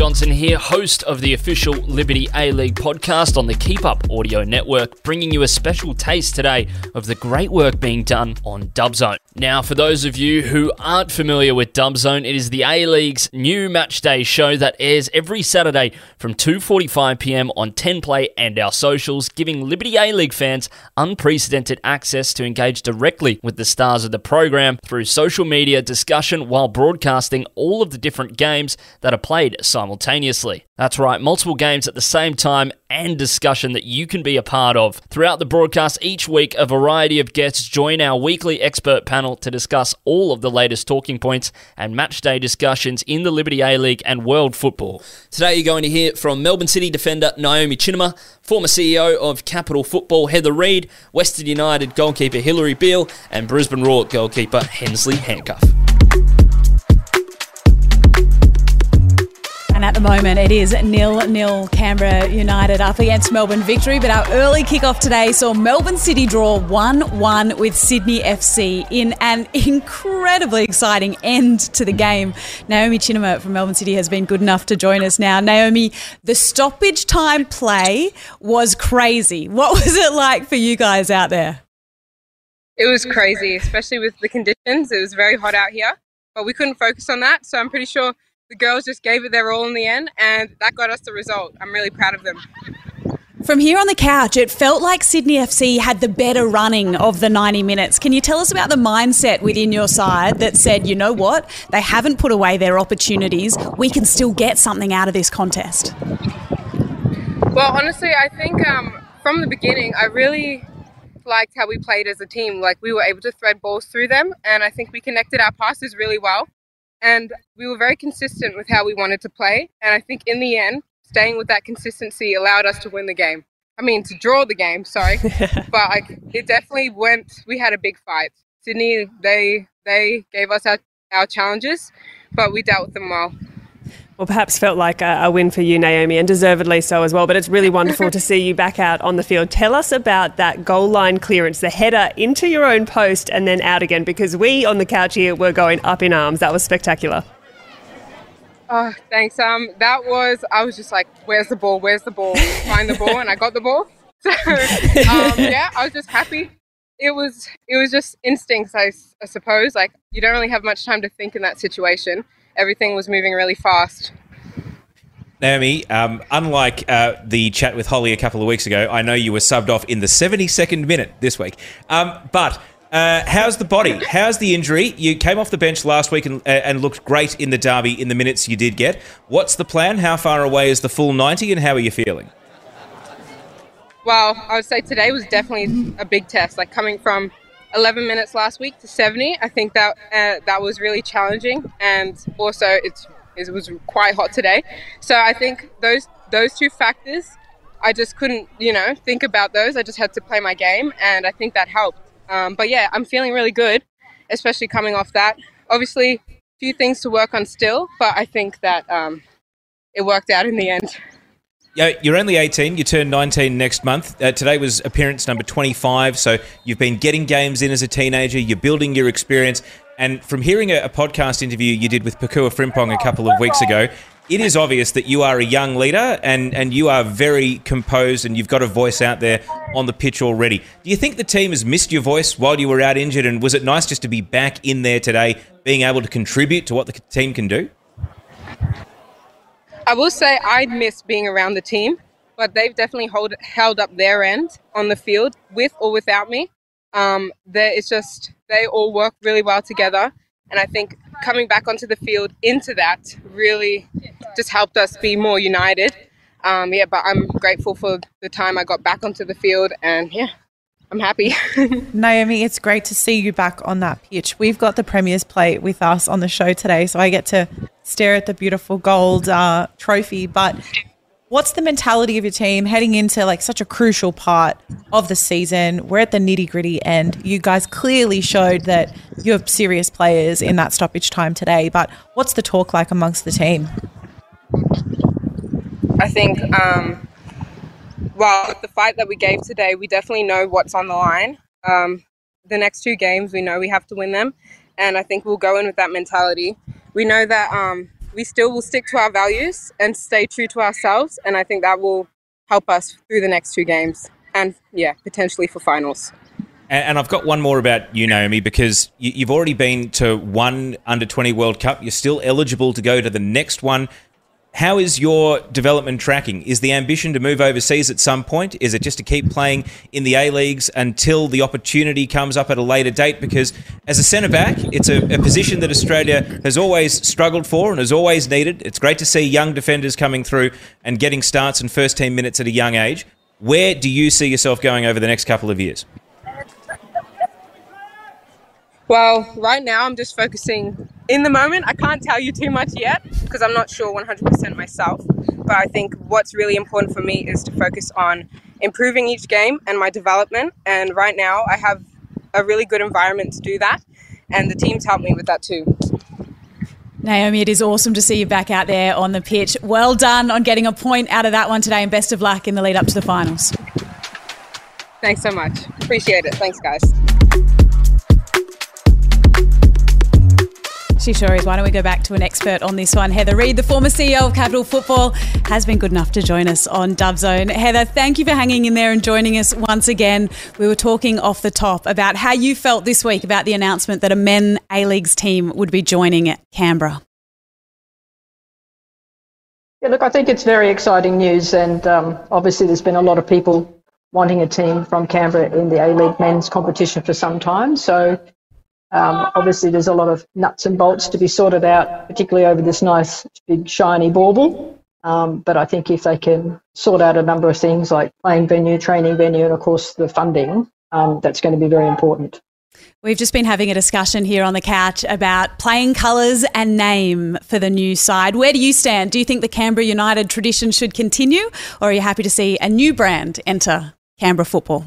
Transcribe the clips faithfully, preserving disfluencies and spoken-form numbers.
Johnson here, host of the official Liberty A-League podcast on the Keep Up Audio Network, bringing you a special taste today of the great work being done on Dubzone. Now, for those of you who aren't familiar with Dubzone, it is the A-League's new match day show that airs every Saturday from two forty-five p.m. on ten play and our socials, giving Liberty A-League fans unprecedented access to engage directly with the stars of the program through social media discussion while broadcasting all of the different games that are played simultaneously. That's right, multiple games at the same time and discussion that you can be a part of. Throughout the broadcast each week, a variety of guests join our weekly expert panel to discuss all of the latest talking points and match day discussions in the Liberty A-League and world football. Today you're going to hear from Melbourne City defender Naomi Chinema, former C E O of Capital Football Heather Reid, Western United goalkeeper Hilary Beale, and Brisbane Roar goalkeeper Hensley Handcuff. And at the moment, it is nil-nil Canberra United up against Melbourne Victory. But our early kickoff today saw Melbourne City draw one one with Sydney F C in an incredibly exciting end to the game. Naomi Chinema from Melbourne City has been good enough to join us now. Naomi, the stoppage time play was crazy. What was it like for you guys out there? It was crazy, especially with the conditions. It was very hot out here, but we couldn't focus on that. So I'm pretty sure the girls just gave it their all in the end, and that got us the result. I'm really proud of them. From here on the couch, it felt like Sydney F C had the better running of the ninety minutes. Can you tell us about the mindset within your side that said, you know what, they haven't put away their opportunities, we can still get something out of this contest? Well, honestly, I think um, from the beginning, I really liked how we played as a team. Like, we were able to thread balls through them, and I think we connected our passes really well. And we were very consistent with how we wanted to play. And I think in the end, staying with that consistency allowed us to win the game. I mean, to draw the game, sorry. But like, it definitely went, we had a big fight. Sydney, they they gave us our, our challenges, but we dealt with them well. Well, perhaps felt like a, a win for you, Naomi, and deservedly so as well. But it's really wonderful to see you back out on the field. Tell us about that goal line clearance, the header into your own post and then out again, because we on the couch here were going up in arms. That was spectacular. Oh, thanks. Um, that was, I was just like, where's the ball? Where's the ball? Find the ball, and I got the ball. So, um, yeah, I was just happy. It was, it was just instincts, I, I suppose. Like, you don't really have much time to think in that situation. Everything was moving really fast. Naomi, um, unlike uh, the chat with Holly a couple of weeks ago, I know you were subbed off in the seventy-second minute this week. Um, but uh, how's the body? How's the injury? You came off the bench last week and, uh, and looked great in the derby in the minutes you did get. What's the plan? How far away is the full ninety and how are you feeling? Well, I would say today was definitely a big test. Like, coming from eleven minutes last week to seventy, I think that uh, that was really challenging, and also it's it was quite hot today. So I think those those two factors, I just couldn't, you know, think about those. I just had to play my game, and I think that helped. Um, but yeah, I'm feeling really good, especially coming off that. Obviously, a few things to work on still, but I think that um, it worked out in the end. Yeah, you're only eighteen. You turn nineteen next month. Uh, today was appearance number twenty-five, so you've been getting games in as a teenager. You're building your experience. And from hearing a, a podcast interview you did with Pakua Frimpong a couple of weeks ago, it is obvious that you are a young leader and, and you are very composed and you've got a voice out there on the pitch already. Do you think the team has missed your voice while you were out injured, and was it nice just to be back in there today, being able to contribute to what the team can do? I will say I'd miss being around the team, but they've definitely hold, held up their end on the field with or without me. Um, it's just they all work really well together, and I think coming back onto the field into that really just helped us be more united. Um, yeah, but I'm grateful for the time I got back onto the field, and yeah, I'm happy. Naomi, it's great to see you back on that pitch. We've got the Premier's Plate with us on the show today, so I get to stare at the beautiful gold uh, trophy. But what's the mentality of your team heading into like such a crucial part of the season? We're at the nitty gritty end. You guys clearly showed that you're serious players in that stoppage time today, but what's the talk like amongst the team? I think, um, well, with the fight that we gave today, we definitely know what's on the line. Um, the next two games, we know we have to win them, and I think we'll go in with that mentality. We know that um, we still will stick to our values and stay true to ourselves. And I think that will help us through the next two games and, yeah, potentially for finals. And, and I've got one more about you, Naomi, because you, you've already been to one under twenty World Cup. You're still eligible to go to the next one. How is your development tracking? Is the ambition to move overseas at some point? Is it just to keep playing in the A-Leagues until the opportunity comes up at a later date? Because as a centre-back, it's a, a position that Australia has always struggled for and has always needed. It's great to see young defenders coming through and getting starts and first-team minutes at a young age. Where do you see yourself going over the next couple of years? Well, right now I'm just focusing in the moment. I can't tell you too much yet because I'm not sure one hundred percent myself. But I think what's really important for me is to focus on improving each game and my development. And right now I have a really good environment to do that. And the team's helped me with that too. Naomi, it is awesome to see you back out there on the pitch. Well done on getting a point out of that one today, and best of luck in the lead up to the finals. Thanks so much. Appreciate it. Thanks, guys. She sure is. Why don't we go back to an expert on this one? Heather Reid, the former C E O of Capital Football, has been good enough to join us on Dub Zone. Heather, thank you for hanging in there and joining us once again. We were talking off the top about how you felt this week about the announcement that a men A-Leagues team would be joining at Canberra. Yeah, look, I think it's very exciting news, and um, obviously there's been a lot of people wanting a team from Canberra in the A-League men's competition for some time. So Um, obviously, there's a lot of nuts and bolts to be sorted out, particularly over this nice, big, shiny bauble. Um, but I think if they can sort out a number of things like playing venue, training venue, and, of course, the funding, um, that's going to be very important. We've just been having a discussion here on the couch about playing colours and name for the new side. Where do you stand? Do you think the Canberra United tradition should continue, or are you happy to see a new brand enter Canberra football?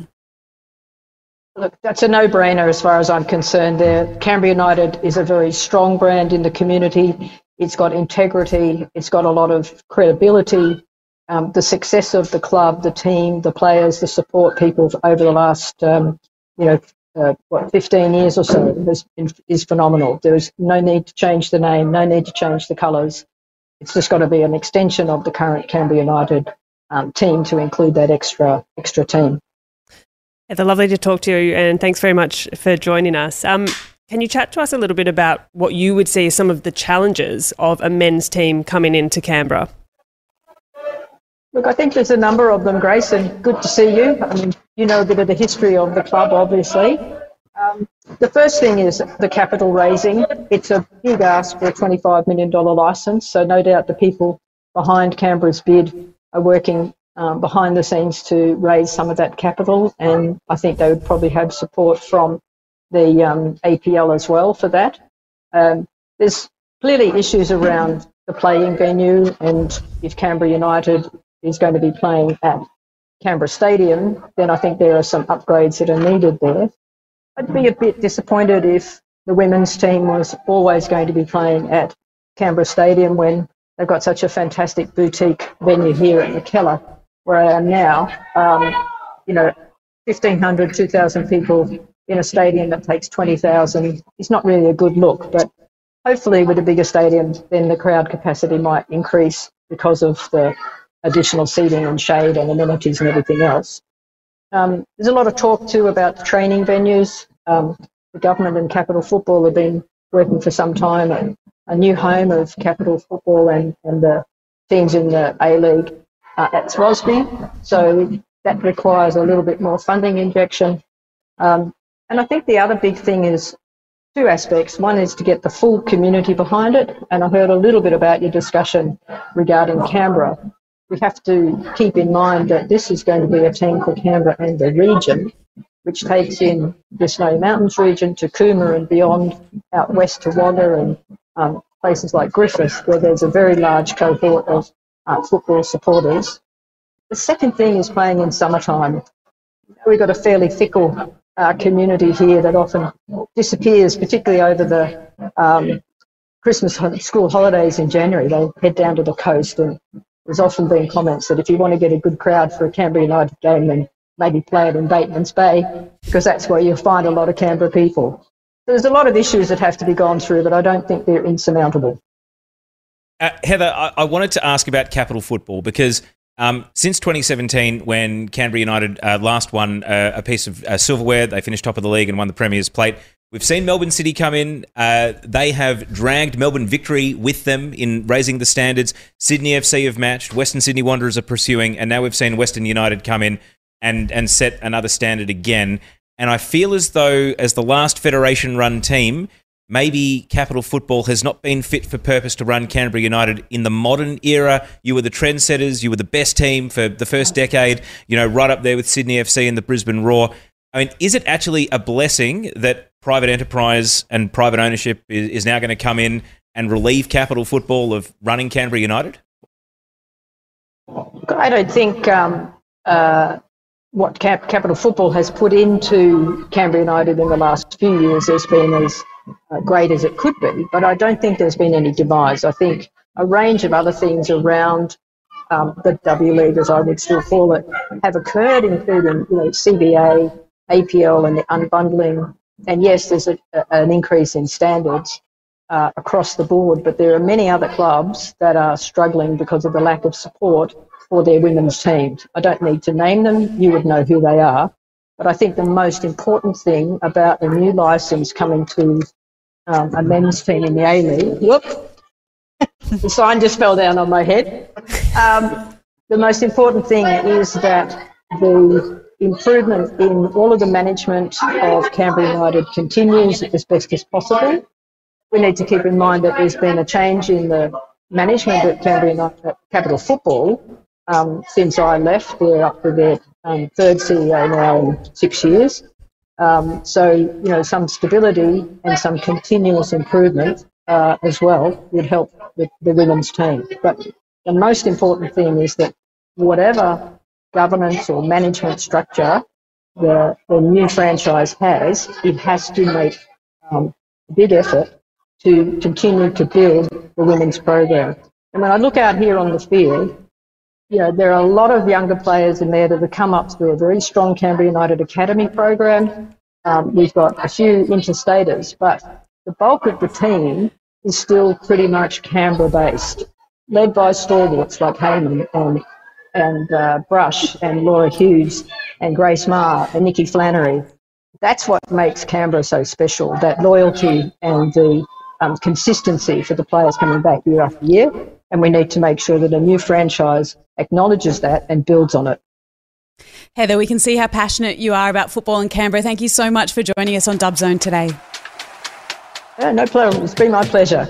Look, that's a no-brainer as far as I'm concerned there. Canberra United is a very strong brand in the community. It's got integrity. It's got a lot of credibility. Um, the success of the club, the team, the players, the support people over the last, um, you know, uh, what, fifteen years or so has been, is phenomenal. There is no need to change the name, no need to change the colours. It's just got to be an extension of the current Canberra United um, team to include that extra extra team. Heather, lovely to talk to you, and thanks very much for joining us. Um, can you chat to us a little bit about what you would see as some of the challenges of a men's team coming into Canberra? Look, I think there's a number of them, Grace, and good to see you. I mean, you know a bit of the history of the club, obviously. Um, the first thing is the capital raising. It's a big ask for a twenty-five million dollars licence, so no doubt the people behind Canberra's bid are working Um, behind the scenes to raise some of that capital, and I think they would probably have support from the um, A P L as well for that. Um, there's clearly issues around the playing venue, and if Canberra United is going to be playing at Canberra Stadium, then I think there are some upgrades that are needed there. I'd be a bit disappointed if the women's team was always going to be playing at Canberra Stadium when they've got such a fantastic boutique venue here at McKellar, where I am now. Um, you know, fifteen hundred, two thousand people in a stadium that takes twenty thousand is not really a good look, but hopefully with a bigger stadium, then the crowd capacity might increase because of the additional seating and shade and amenities and everything else. Um, there's a lot of talk too about the training venues. Um, the government and Capital Football have been working for some time on a new home of Capital Football and, and the teams in the A-League uh, at Swansea. So that requires a little bit more funding injection. Um, and I think the other big thing is two aspects. One is to get the full community behind it. And I heard a little bit about your discussion regarding Canberra. We have to keep in mind that this is going to be a team for Canberra and the region, which takes in the Snowy Mountains region to Cooma and beyond, out west to Wagga and um, places like Griffith, where there's a very large cohort of uh, football supporters. The second thing is playing in summertime. We've got a fairly fickle uh, community here that often disappears, particularly over the um, Christmas school holidays in January. They head down to the coast, and there's often been comments that if you want to get a good crowd for a Canberra United game, then maybe play it in Batemans Bay, because that's where you'll find a lot of Canberra people. So there's a lot of issues that have to be gone through, but I don't think they're insurmountable. Uh, Heather, I, I wanted to ask about Capital Football because um, since twenty seventeen, when Canberra United uh, last won uh, a piece of uh, silverware, they finished top of the league and won the Premier's Plate. We've seen Melbourne City come in. Uh, they have dragged Melbourne Victory with them in raising the standards. Sydney F C have matched. Western Sydney Wanderers are pursuing. And now we've seen Western United come in and, and set another standard again. And I feel as though, as the last Federation-run team, maybe Capital Football has not been fit for purpose to run Canberra United in the modern era. You were the trendsetters. You were the best team for the first decade, you know, right up there with Sydney F C and the Brisbane Roar. I mean, is it actually a blessing that private enterprise and private ownership is, is now going to come in and relieve Capital Football of running Canberra United? I don't think um, uh, what Cap- Capital Football has put into Canberra United in the last few years has been as uh, great as it could be, but I don't think there's been any demise. I think a range of other things around um, the W League, as I would still call it, have occurred, including you know C B A, A P L and the unbundling. And yes, there's a, a, an increase in standards uh, across the board, but there are many other clubs that are struggling because of the lack of support for their women's teams. I don't need to name them, you would know who they are. But I think the most important thing about the new licence coming to um, a men's team in the A-League, whoop, the sign just fell down on my head. Um, the most important thing is that the improvement in all of the management of Canberra United continues as best as possible. We need to keep in mind that there's been a change in the management at Canberra United, Capital Football um, since I left. They're up to their um, third C E O now in six years. Um, so, you know, some stability and some continuous improvement uh, as well would help with the women's team. But the most important thing is that whatever governance or management structure the, the new franchise has, it has to make um, a big effort to continue to build the women's program. And when I look out here on the field, you know, there are a lot of younger players in there that have come up through a very strong Canberra United Academy program. Um, we've got a few interstaters, but the bulk of the team is still pretty much Canberra-based, led by stalwarts like Heyman and and uh, Brush and Laura Hughes and Grace Marr and Nikki Flannery. That's what makes Canberra so special, that loyalty and the um, consistency for the players coming back year after year. And we need to make sure that a new franchise acknowledges that and builds on it. Heather, we can see how passionate you are about football in Canberra. Thank you so much for joining us on Dubzone today. Yeah, no problem. It's been my pleasure.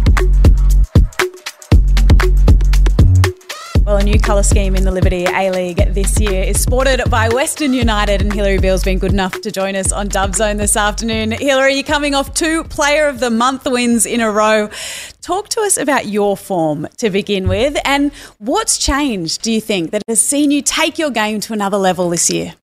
Well, a new colour scheme in the Liberty A-League this year is sported by Western United, and Hilary Beale's been good enough to join us on Dubzone this afternoon. Hilary, you're coming off two Player of the Month wins in a row. Talk to us about your form to begin with, and what's changed, do you think, that has seen you take your game to another level this year?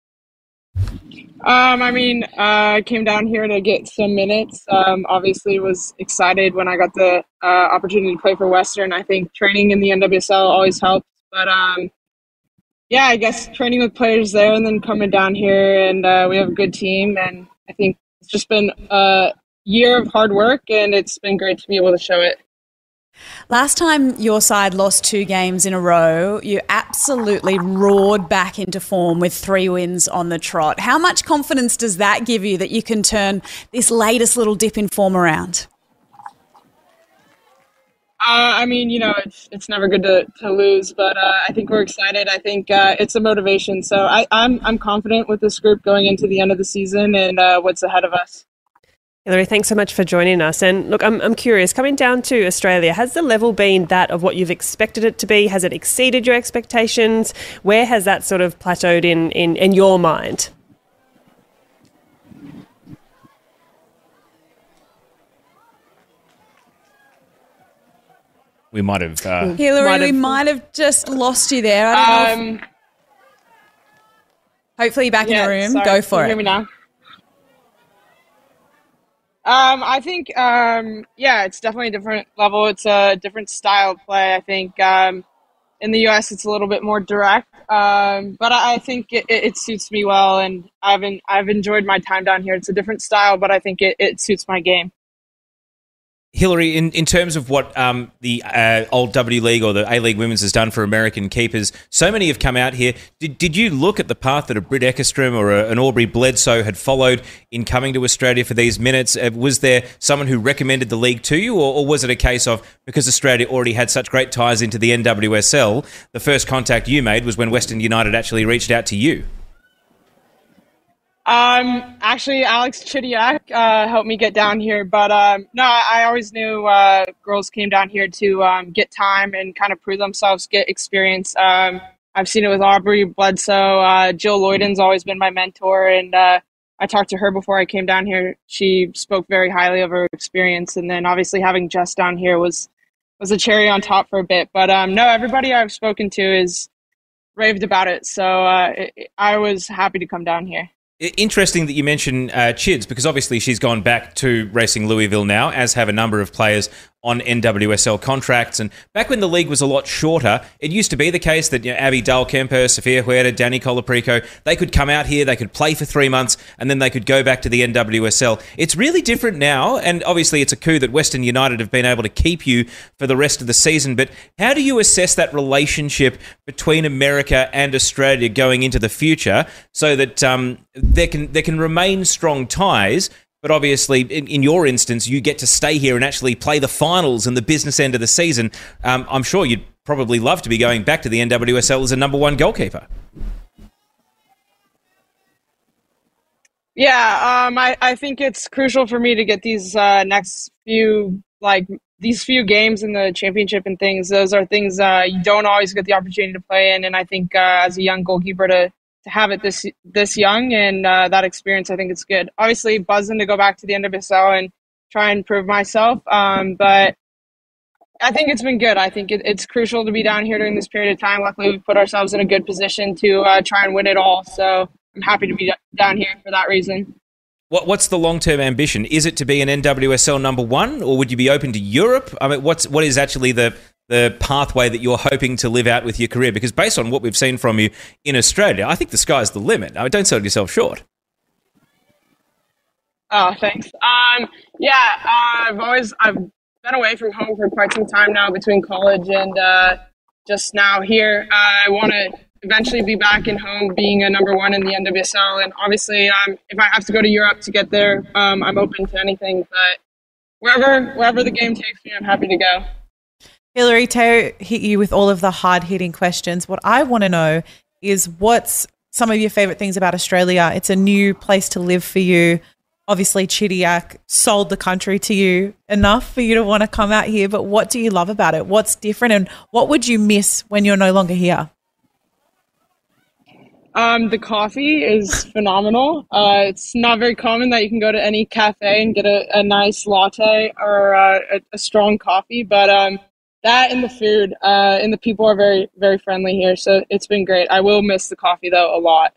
Um, I mean, uh, I came down here to get some minutes. Um, obviously was excited when I got the uh, opportunity to play for Western. I think training in the N W S L always helps. But, um, yeah, I guess training with players there and then coming down here, and uh, we have a good team. And I think it's just been a year of hard work, and it's been great to be able to show it. Last time your side lost two games in a row, you absolutely roared back into form with three wins on the trot. How much confidence does that give you that you can turn this latest little dip in form around? Uh, I mean, you know, it's it's never good to, to lose, but uh, I think we're excited. I think uh, it's a motivation. So I, I'm I'm confident with this group going into the end of the season and uh, what's ahead of us. Hilary, thanks so much for joining us. And look, I'm I'm curious, coming down to Australia, has the level been that of what you've expected it to be? Has it exceeded your expectations? Where has that sort of plateaued in, in, in your mind? We might have... Uh, Hilary, might have, we might have just lost you there. I don't know. Um, If, hopefully you're back yeah, in the room. sorry, Go for can you it. hear me now? Um, I think, um, yeah, it's definitely a different level. It's a different style of play. I think um, in the U S it's a little bit more direct, um, but I, I think it, it, it suits me well, and I've en- I've enjoyed my time down here. It's a different style, but I think it, it suits my game. Hillary, in, in terms of what um, the uh, old W League or the A-League Women's has done for American keepers, so many have come out here. Did, did you look at the path that a Britt Eckerstrom or a, an Aubrey Bledsoe had followed in coming to Australia for these minutes? Uh, was there someone who recommended the league to you, or, or was it a case of, because Australia already had such great ties into the N W S L, the first contact you made was when Western United actually reached out to you? Um, actually, Alex Chidiac uh, helped me get down here, but um, no, I always knew uh, girls came down here to um, get time and kind of prove themselves, get experience. Um, I've seen it with Aubrey Bledsoe. Uh, Jill Lloyden's always been my mentor, and uh, I talked to her before I came down here. She spoke very highly of her experience, and then obviously having Jess down here was was a cherry on top for a bit. But um, no, everybody I've spoken to is raved about it, so uh, it, I was happy to come down here. Interesting that you mention uh, Chids, because obviously she's gone back to racing Louisville now, as have a number of players on N W S L contracts. And back when the league was a lot shorter, it used to be the case that, you know, Abby Dahl-Kemper, Sophia Huerta, Danny Colaprico, they could come out here, they could play for three months, and then they could go back to the N W S L. It's really different now, and obviously it's a coup that Western United have been able to keep you for the rest of the season. But how do you assess that relationship between America and Australia going into the future, so that um, there can there can remain strong ties? But obviously, in, in your instance, you get to stay here and actually play the finals and the business end of the season. Um, I'm sure you'd probably love to be going back to the N W S L as a number one goalkeeper. Yeah, um, I, I think it's crucial for me to get these uh, next few, like, these few games in the championship and things. Those are things uh, you don't always get the opportunity to play in, and I think uh, as a young goalkeeper to to have it this this young and uh, that experience, I think it's good. Obviously, buzzing to go back to the N W S L and try and prove myself, um, but I think it's been good. I think it, it's crucial to be down here during this period of time. Luckily, we've put ourselves in a good position to uh, try and win it all, so I'm happy to be down here for that reason. What What's the long-term ambition? Is it to be an N W S L number one, or would you be open to Europe? I mean, what's what is actually the the pathway that you're hoping to live out with your career? Because based on what we've seen from you in Australia, I think the sky's the limit. I mean, don't sell yourself short. Oh, thanks. Um, yeah, uh, I've always I've been away from home for quite some time now, between college and uh, just now here. Uh, I want to eventually be back in home, being a number one in the N W S L, and obviously, um, if I have to go to Europe to get there, um, I'm open to anything. But wherever wherever the game takes me, I'm happy to go. Hillary, Teo hit you with all of the hard-hitting questions. What I want to know is, what's some of your favourite things about Australia? It's a new place to live for you. Obviously, Chidiac sold the country to you enough for you to want to come out here, but what do you love about it? What's different, and what would you miss when you're no longer here? Um, the coffee is phenomenal. Uh, it's not very common that you can go to any cafe and get a, a nice latte or uh, a, a strong coffee, but um, that and the food uh, and the people are very, very friendly here, so it's been great. I will miss the coffee, though, a lot.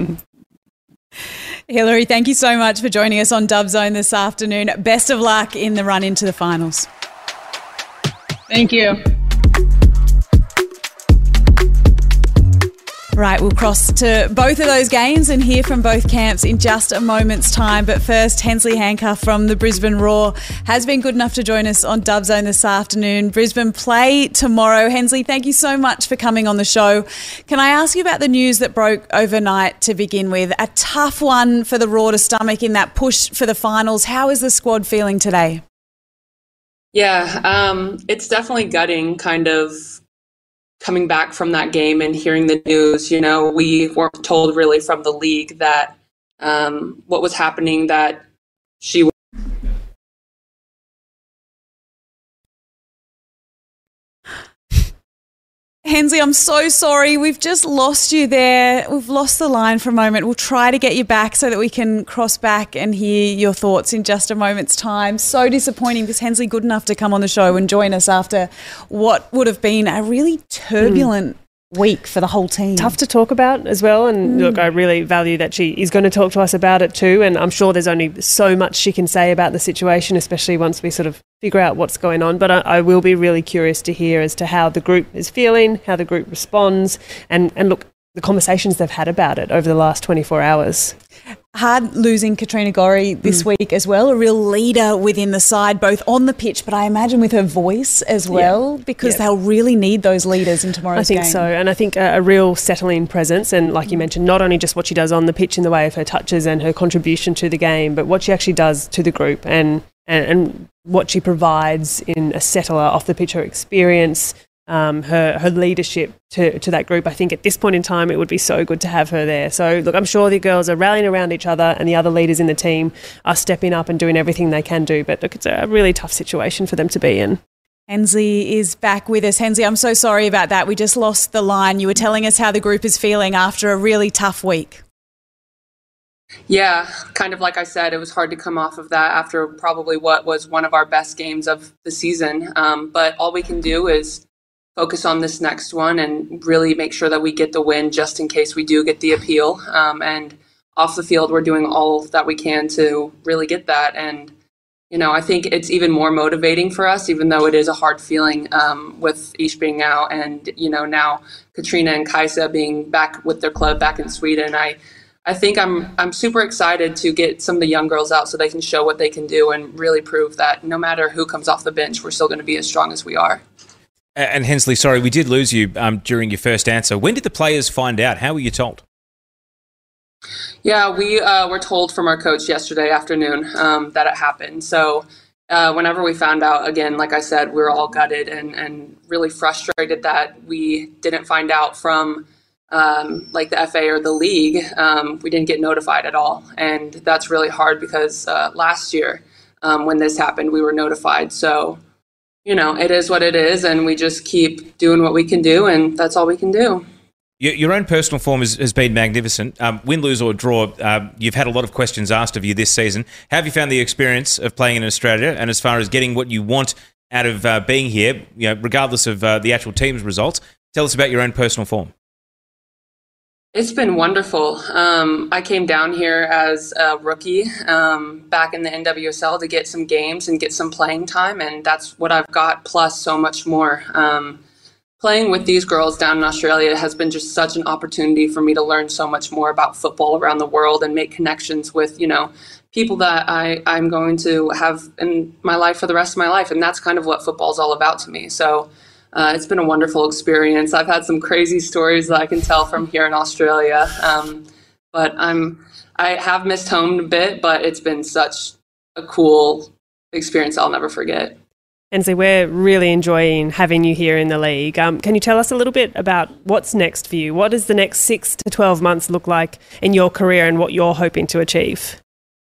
Hillary, thank you so much for joining us on Dub Zone this afternoon. Best of luck in the run into the finals. Thank you. Right, we'll cross to both of those games and hear from both camps in just a moment's time. But first, Hensley Handcuff from the Brisbane Roar has been good enough to join us on Dub Zone this afternoon. Brisbane play tomorrow. Hensley, thank you so much for coming on the show. Can I ask you about the news that broke overnight to begin with? A tough one for the Roar to stomach in that push for the finals. How is the squad feeling today? Yeah, um, it's definitely gutting, kind of coming back from that game and hearing the news. You know, we weren't told really from the league that um, what was happening, that she was. Hensley, I'm so sorry. We've just lost you there. We've lost the line for a moment. We'll try to get you back so that we can cross back and hear your thoughts in just a moment's time. So disappointing, because Hensley good enough to come on the show and join us after what would have been a really turbulent mm. week for the whole team. Tough to talk about as well. And mm. look, I really value that she is going to talk to us about it too. And I'm sure there's only so much she can say about the situation, especially once we sort of figure out what's going on. But I, I will be really curious to hear as to how the group is feeling, how the group responds, and, and look, the conversations they've had about it over the last twenty-four hours. Hard losing Katrina Gorry this mm. week as well, a real leader within the side, both on the pitch, but I imagine with her voice as well, yeah. because yeah. they'll really need those leaders in tomorrow's game. I think game. so, and I think a, a real settling presence, and like you mentioned, not only just what she does on the pitch in the way of her touches and her contribution to the game, but what she actually does to the group and and, and what she provides in a settler off the pitch, her experience, Um, her her leadership to, to that group. I think at this point in time it would be so good to have her there. So look, I'm sure the girls are rallying around each other and the other leaders in the team are stepping up and doing everything they can do. But look, it's a really tough situation for them to be in. Hensley is back with us. Hensley, I'm so sorry about that. We just lost the line. You were telling us how the group is feeling after a really tough week. Yeah, kind of like I said, it was hard to come off of that after probably what was one of our best games of the season. Um, but all we can do is focus on this next one and really make sure that we get the win just in case we do get the appeal. Um, and off the field, we're doing all that we can to really get that. And, you know, I think it's even more motivating for us, even though it is a hard feeling um, with Ish being out and, you know, now Katrina and Kaisa being back with their club back in Sweden. I I think I'm I'm super excited to get some of the young girls out so they can show what they can do and really prove that no matter who comes off the bench, we're still going to be as strong as we are. And Hensley, sorry, we did lose you um, during your first answer. When did the players find out? How were you told? Yeah, we uh, were told from our coach yesterday afternoon um, that it happened. So uh, whenever we found out, again, like I said, we were all gutted and, and really frustrated that we didn't find out from um, like the F A or the league. Um, we didn't get notified at all. And that's really hard because uh, last year um, when this happened, we were notified. So you know, it is what it is, and we just keep doing what we can do, and that's all we can do. Your, your own personal form has, has been magnificent. Um, win, lose or draw, uh, you've had a lot of questions asked of you this season. How have you found the experience of playing in Australia, and as far as getting what you want out of uh, being here, you know, regardless of uh, the actual team's results? Tell us about your own personal form. It's been wonderful. Um, I came down here as a rookie um, back in the N W S L to get some games and get some playing time, and that's what I've got, plus so much more. Um, playing with these girls down in Australia has been just such an opportunity for me to learn so much more about football around the world and make connections with, you know, people that I, I'm going to have in my life for the rest of my life, and that's kind of what football is all about to me. So Uh, it's been a wonderful experience. I've had some crazy stories that I can tell from here in Australia, um, but I'm I have missed home a bit, but it's been such a cool experience I'll never forget. Hensley, we're really enjoying having you here in the league. Um, can you tell us a little bit about what's next for you? What does the next six to twelve months look like in your career and what you're hoping to achieve?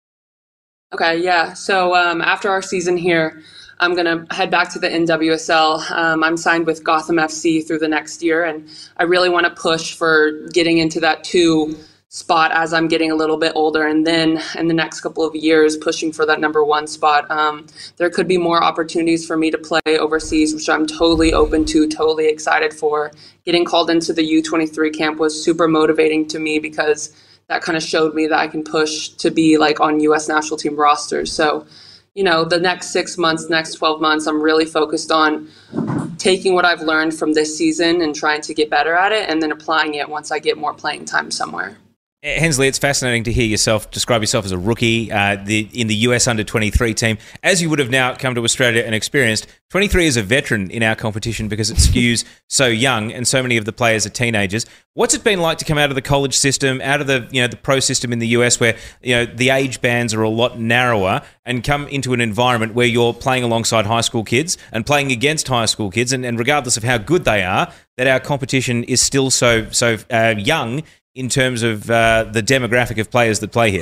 Okay, yeah. So um, after our season here, I'm going to head back to the N W S L. Um, I'm signed with Gotham F C through the next year, and I really want to push for getting into that two spot as I'm getting a little bit older, and then in the next couple of years pushing for that number one spot. Um, there could be more opportunities for me to play overseas, which I'm totally open to, totally excited for. Getting called into the U twenty-three camp was super motivating to me because that kind of showed me that I can push to be like on U S national team rosters. So you know, the next six months, next twelve months, I'm really focused on taking what I've learned from this season and trying to get better at it and then applying it once I get more playing time somewhere. Hensley, it's fascinating to hear yourself describe yourself as a rookie uh, the, in the U S under twenty-three team. As you would have now come to Australia and experienced, twenty-three is a veteran in our competition because it skews so young and so many of the players are teenagers. What's it been like to come out of the college system, out of the you know the pro system in the U S where you know the age bands are a lot narrower, and come into an environment where you're playing alongside high school kids and playing against high school kids, and, and regardless of how good they are, that our competition is still so so uh, young in terms of uh, the demographic of players that play here?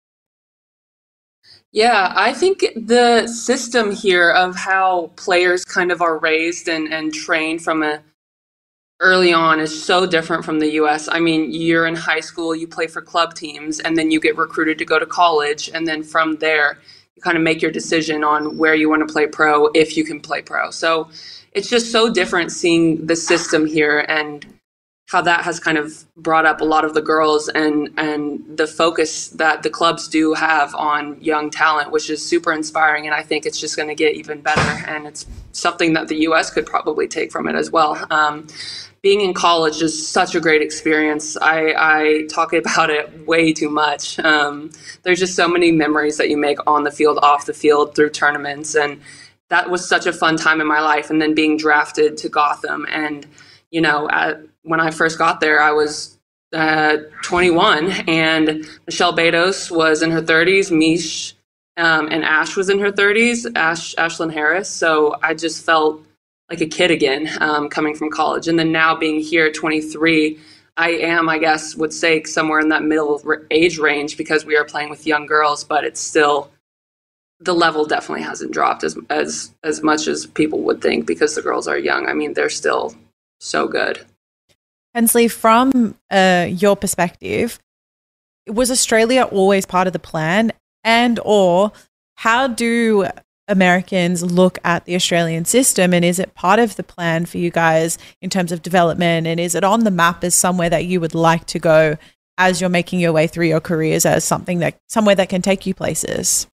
Yeah, I think the system here of how players kind of are raised and, and trained from a early on is so different from the U S. I mean, you're in high school, you play for club teams, and then you get recruited to go to college, and then from there, you kind of make your decision on where you want to play pro, if you can play pro. So it's just so different seeing the system here and how that has kind of brought up a lot of the girls and, and the focus that the clubs do have on young talent, which is super inspiring. And I think it's just going to get even better. And it's something that the U S could probably take from it as well. Um, being in college is such a great experience. I, I talk about it way too much. Um, there's just so many memories that you make on the field, off the field, through tournaments. And that was such a fun time in my life. And then being drafted to Gotham. And, you know, at, when I first got there, I was uh, twenty-one, and Michelle Betos was in her thirties, Mish um, and Ash was in her thirties, Ash Ashlyn Harris. So I just felt like a kid again, um, coming from college. And then now being here at twenty-three, I am, I guess, would say somewhere in that middle age range, because we are playing with young girls, but it's still, the level definitely hasn't dropped as as as much as people would think, because the girls are young. I mean, they're still so good. Hensley, from uh, your perspective, was Australia always part of the plan? And or how do Americans look at the Australian system, and is it part of the plan for you guys in terms of development, and is it on the map as somewhere that you would like to go as you're making your way through your careers, as something that somewhere that can take you places?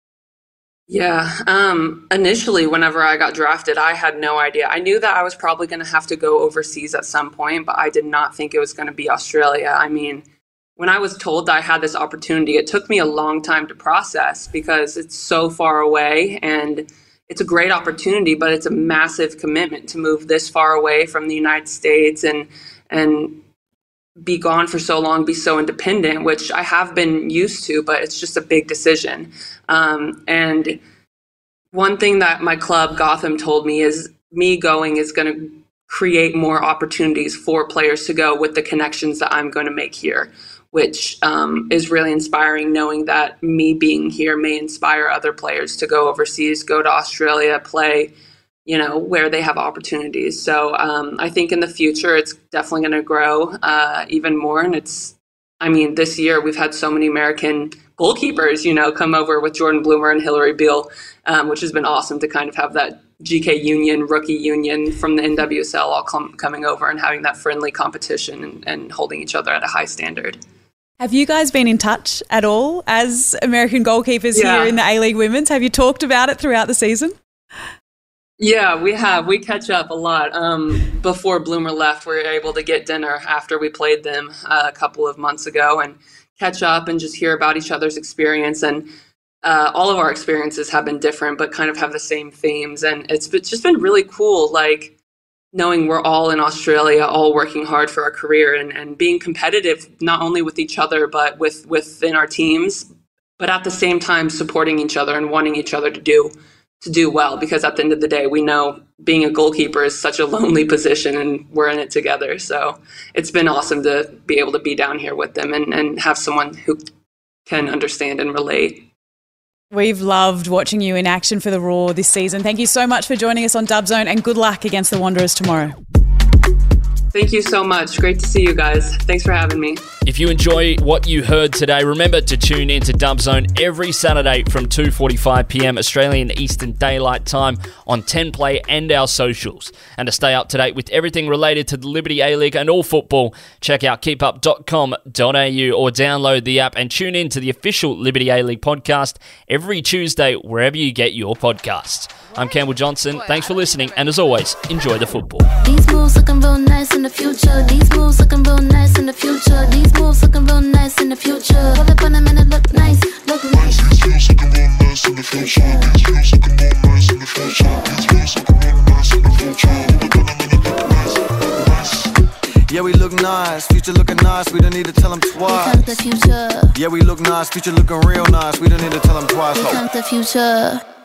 Yeah. Um, initially, whenever I got drafted, I had no idea. I knew that I was probably going to have to go overseas at some point, but I did not think it was going to be Australia. I mean, when I was told that I had this opportunity, it took me a long time to process, because it's so far away, and it's a great opportunity, but it's a massive commitment to move this far away from the United States and and be gone for so long, be so independent, which I have been used to, but it's just a big decision. Um, and one thing that my club, Gotham, told me is me going is going to create more opportunities for players to go with the connections that I'm going to make here, which um, is really inspiring, knowing that me being here may inspire other players to go overseas, go to Australia, play, you know, where they have opportunities. So um, I think in the future, it's definitely going to grow uh, even more. And it's, I mean, this year we've had so many American goalkeepers, you know, come over with Jordan Bloomer and Hillary Beale, um, which has been awesome to kind of have that G K union, rookie union from the N W S L all com- coming over and having that friendly competition and, and holding each other at a high standard. Have you guys been in touch at all as American goalkeepers Yeah. here in the A-League Women's? Have you talked about it throughout the season? Yeah, we have. We catch up a lot. Um, before Bloomer left, we were able to get dinner after we played them uh, a couple of months ago and catch up and just hear about each other's experience. And uh, all of our experiences have been different, but kind of have the same themes. And it's, it's just been really cool, like knowing we're all in Australia, all working hard for our career, and, and being competitive, not only with each other, but with within our teams, but at the same time supporting each other and wanting each other to do to do well, because at the end of the day, we know being a goalkeeper is such a lonely position, and we're in it together. So it's been awesome to be able to be down here with them and, and have someone who can understand and relate. We've loved watching you in action for the Roar this season. Thank you so much for joining us on Dubzone, and good luck against the Wanderers tomorrow. Thank you so much. Great to see you guys. Thanks for having me. If you enjoy what you heard today, remember to tune in to Dubzone every Saturday from two forty-five p.m. Australian Eastern Daylight Time on ten Play and our socials. And to stay up to date with everything related to the Liberty A-League and all football, check out keep up dot com dot a u or download the app and tune in to the official Liberty A-League podcast every Tuesday wherever you get your podcasts. I'm Campbell Johnson. Thanks for listening, and as always, enjoy the football. These moves looking real nice in the future. These moves looking real nice in the future. These moves looking real nice in the future. Pull up on them and it look nice, look nice. These moves looking real nice in the future. These moves looking real nice in the future. These moves looking real nice in the future. Pull up on them and it look nice, look nice. Yeah, we look nice, future looking nice, we don't need to tell them twice. Here comes the future. Yeah, we look nice, future looking real nice, we don't need to tell them twice. Here comes the future.